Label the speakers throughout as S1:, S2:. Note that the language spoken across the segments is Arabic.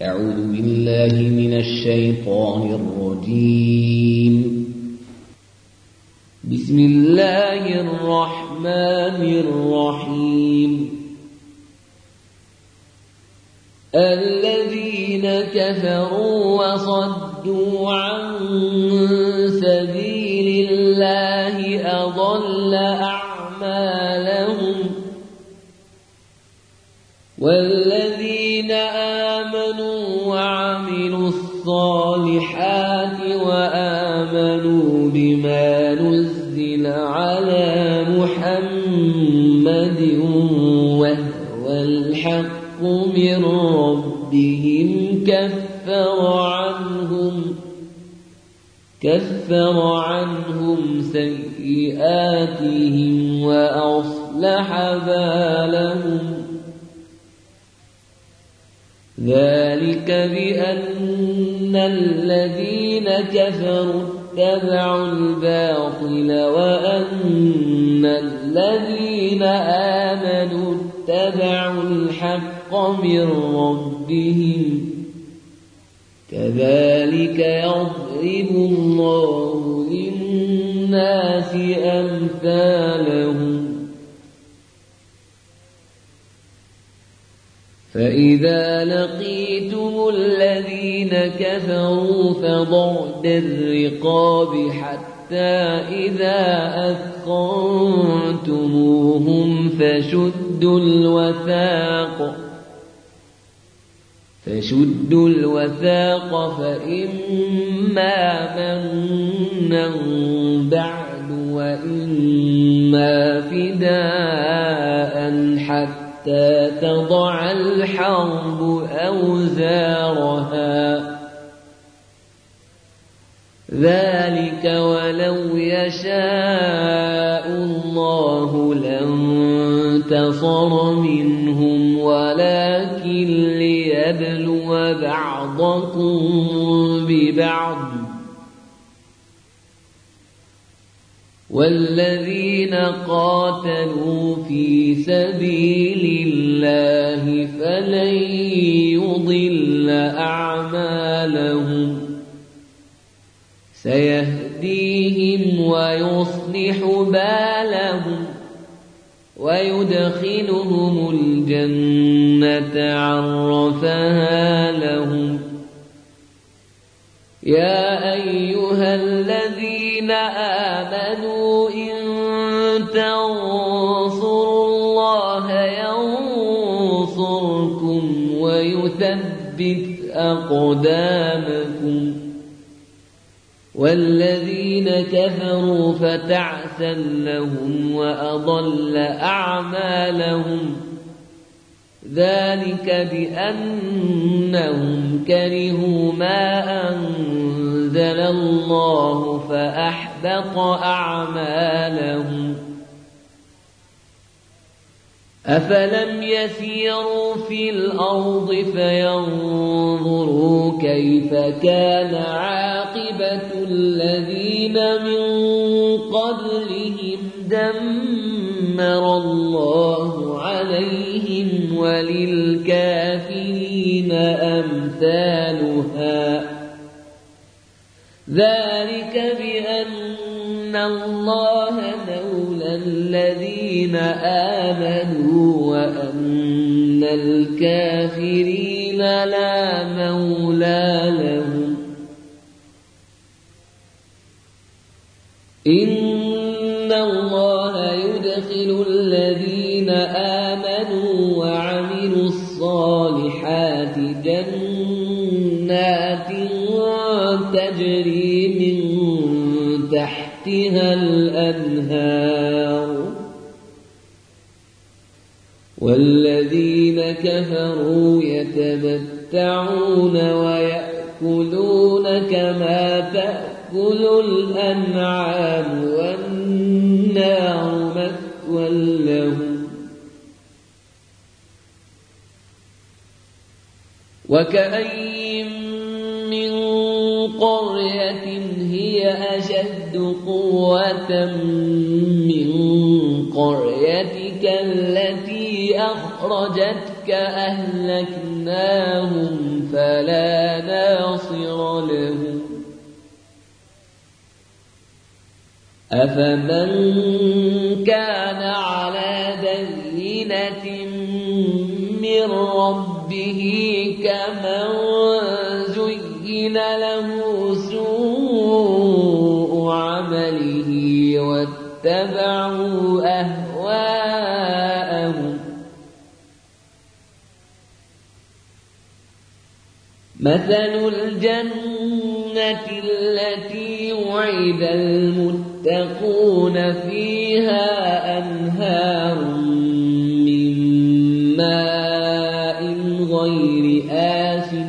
S1: أعوذ بالله من الشيطان الرجيم. بسم الله الرحمن الرحيم. الذين كفروا وصدوا عن سبيل الله أضل أعمالهم، والذين آمنوا وعملوا الصالحات وآمنوا بما نزل على محمد وهو الحق من ربهم كفر عنهم سيئاتهم وأصلح بالهم. ذلك بأن الذين كفروا اتبعوا الباطل وأن الذين آمنوا اتبعوا الحق من ربهم. كذلك يضرب الله للناس أمثالهم. فإذا لقيتم الذين كفروا فضرب الرقاب حتى إذا أثخنتموهم فشدوا الوثاق فإما منا بعد وإما فداء حتى تضع الحرب أوزارها. ذلك ولو يشاء الله لانتصر منهم ولكن ليبلو بعضكم ببعض. والذين قاتلوا في سبيل الله فلن يضل أعمالهم. سيهديهم ويصلح بالهم ويدخلهم الجنة عرفها لهم. يا أيها الذين آمنوا إن تنصروا الله ينصركم ويثبت أقدامكم. والذين كفروا فتعسا لهم وأضل أعمالهم. ذلك بأنهم كرهوا ما أنزل الله فأحبط أعمالهم. أفلم يسيروا في الأرض فينظروا كيف كان عاقبة الذين من قبلهم دمر الله عليهم وللكافرين أمثالها. ذلك بأن الله مولى الذين آمنوا وأن الكافرين لا مولى لهم. إن الله يدخل الذين آمنوا وعملوا الصالحات جنات تجري من تحتها الأنهار. والذين كفروا يتمتعون ويأكلون كما تأكل الأنعام والنار مثوى لهم. وكأين من قرية هي أشد قوة من قريتك التي أخرجتك أهلكناهم فلا ناصر له أفمن كان على بينة من ربه كمن زين له سوء عمله واتبعوا أهواءهم مثل الجنة التي وعد المتقون فيها أنهار من ماء غير آسن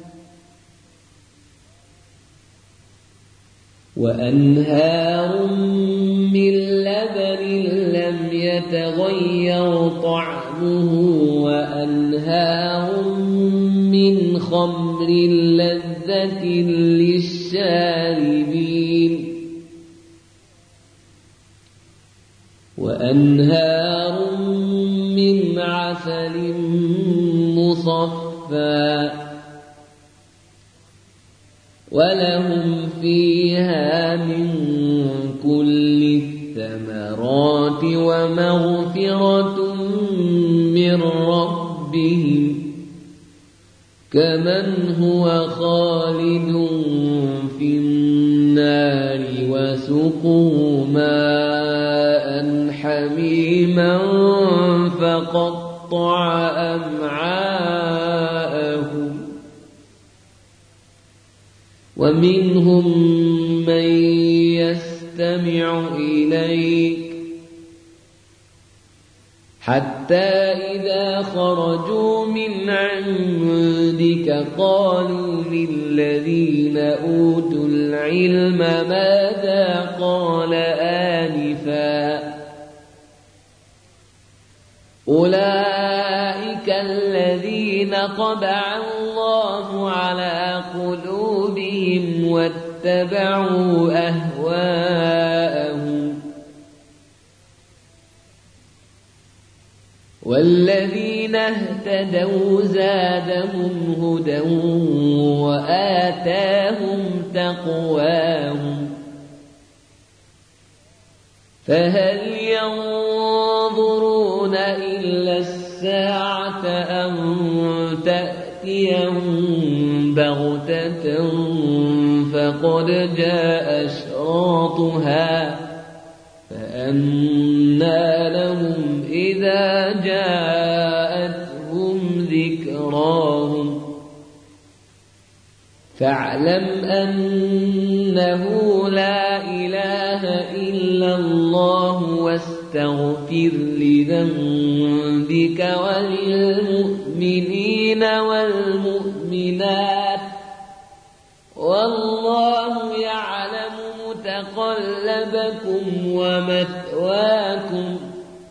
S1: وأنهار من لبن لم يتغير طعمه وأنهار من خمر لذة للشاربين وأنهار من عسل مصفى ولهم فيها من كل الثمرات ومغفرة من ربهم كمن هو خالد في النار وسقوا ماء حميما فقطع أمعاءهم ومنهم من يستمع إليك حتى إذا خرجوا من عندك قالوا للذين أوتوا العلم ماذا قال آنفا أولئك الذين طبع الله على قلوبهم واتبعوا أهواءهم والذين اهتدوا زادهم هدى وآتاهم تقواهم فهل ينظرون إلا الساعة أن تأتيهم بغتة فقد جاء أشراطها فأنى لهم إذا جاءتهم ذكراهم فاعلم أنه لا إله إلا الله واستغفر لذنبك وللمؤمنين والمؤمنات والله يعلم متقلبكم ومثواكم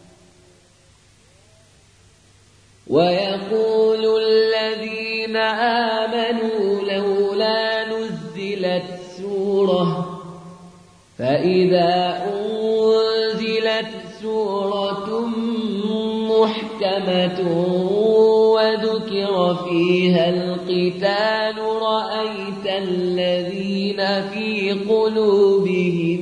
S1: ويقول الذين آمنوا لولا نزلت سورة فإذا أنزلت سورة محكمة وذكر فيها القتال رأيت الذين في قلوبهم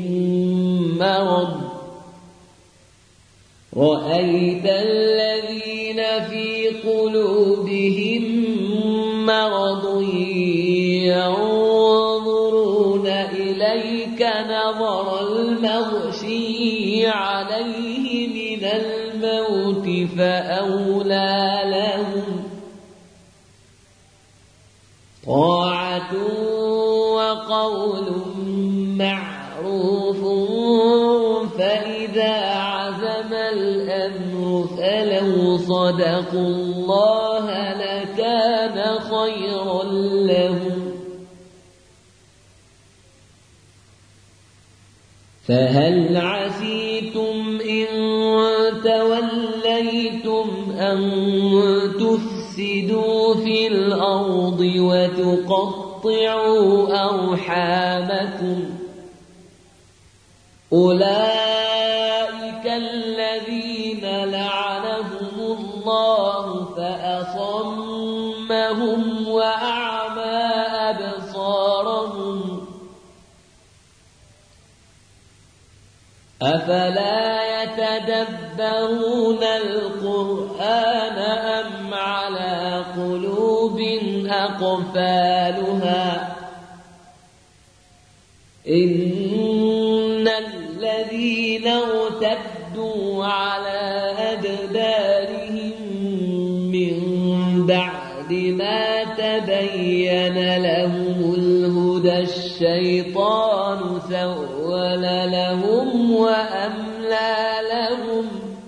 S1: مرض ينظرون إليك نظر المغشي عليه من الموت فأولى لهم طاعة وقول معروف فإذا عزم الأمر فلو صدقوا الله لكان خيرا لهم فهل عسيتم إن توليتم أن تفسدوا في الأرض وتقطعوا أرحامكم أولئك الذين لعنهم الله فأصمهم وأعلمهم أفلا يتدبرون القرآن أم على قلوب أقفالها إن الذين ارتدوا على أدبارهم من بعد ما تبين لهم الهدى الشيطان سول لهم وأملى لهم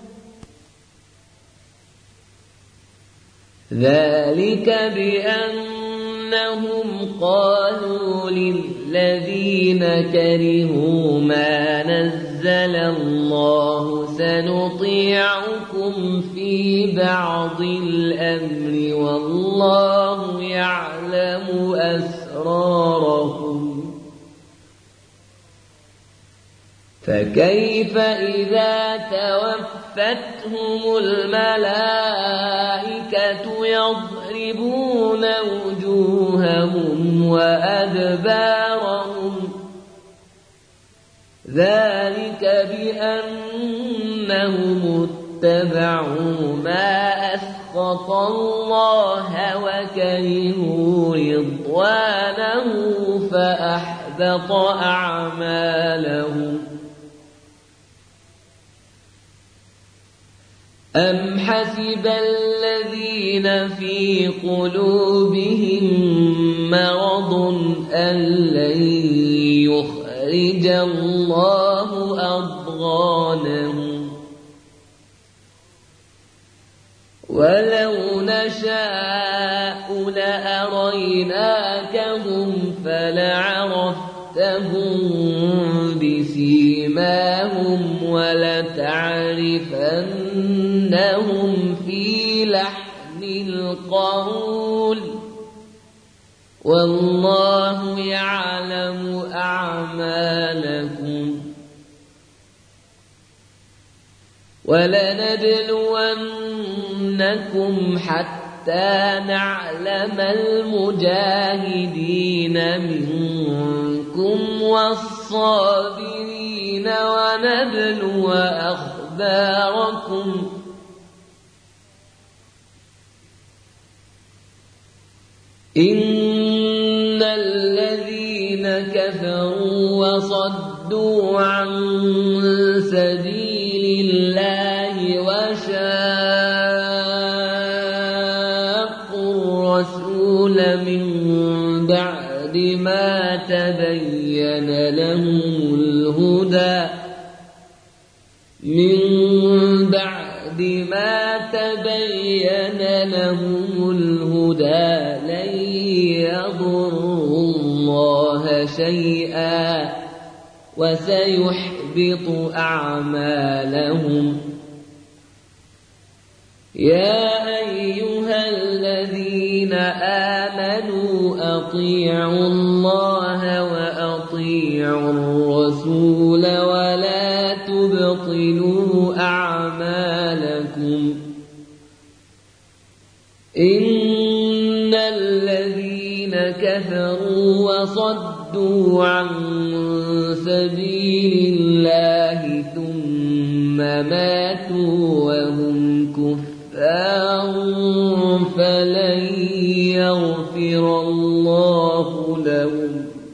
S1: ذلك بأنهم قالوا للذين كرهوا ما نزل الله سنطيعكم في بعض الأمر والله يعلم أسرارهم فكيف إذا توفتهم الملائكة يضربون وجوههم وأدبارهم ذلك بأنهم اتبعوا ما أسخط الله وكرهوا رضوانه فأحبط أعمالهم أم حسب الذين في قلوبهم مرض أن لن يخرج الله أضغانهم ولو نشاء لأريناكهم فلعرفتهم بسيماهم ولتعرفنهم في لحن القول والله يعلم أعمالكم ولنبلونكم حتى نعلم المجاهدين منكم والصابرين ونبلو أخباركم إن الذين كفروا وصدوا عن سبيل الله وشاقوا الرسول من بعد ما تبين لهم الهدى لن يضروا الله شيئا وسيحبط أعمالهم يا أيها الذين آمنوا أطيعوا الله وأطيعوا الرسول ولا تبطلوا أعمالكم إن الذين كفروا وصدوا عن سبيل الله ثم ماتوا وهم كفار فلن يغفر الله لهم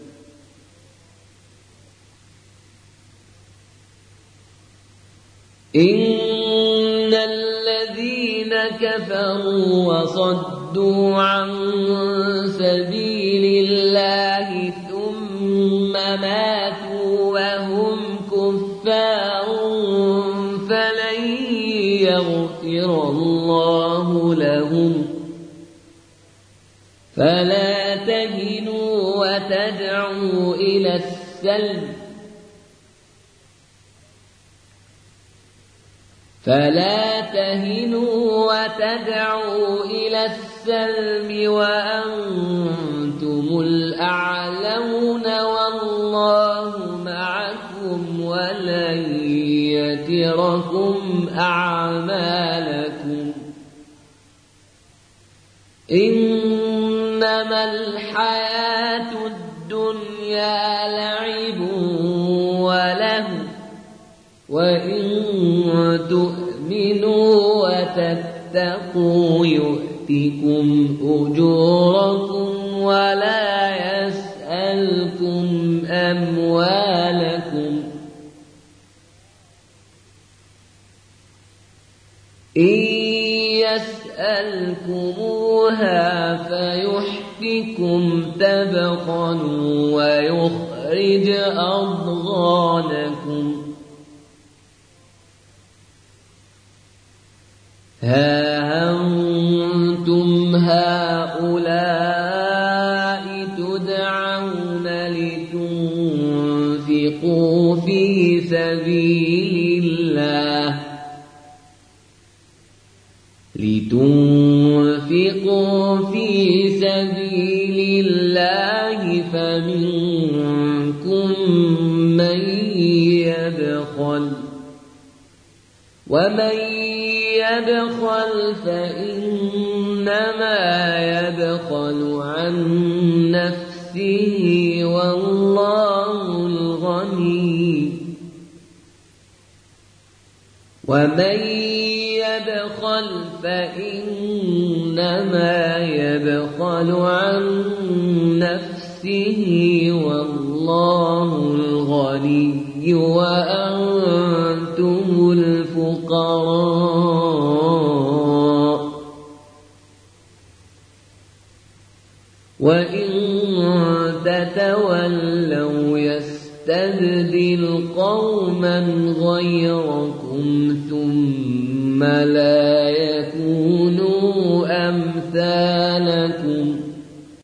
S1: إن الذين كفروا وصدوا عن سبيل الله ثم ماتوا وهم كفار فلن يغفر الله لهم فلا تهنوا وتدعوا إلى السلم وأنتم الأعلون والله معكم ولن يتركم أعمالكم إنما الحياة الدنيا لعب وله وإن تؤمنوا وتتقوا يؤتكم أجوركم ولا يسألكم أموالكم إن يسألكموها فيحفكم تبخلوا ويخرج أضغانكم ها أنتم هؤلاء تدعون لتنفقوا في سبيل الله فمنكم من يبخل ومن يبخل فإنما يبخل عن نفسه والله الغني ومن يبخل فإنما يبخل عن نفسه والله الغني وأنتم الفقراء وإن تتولوا يستبدل قوما غيركم ثم لا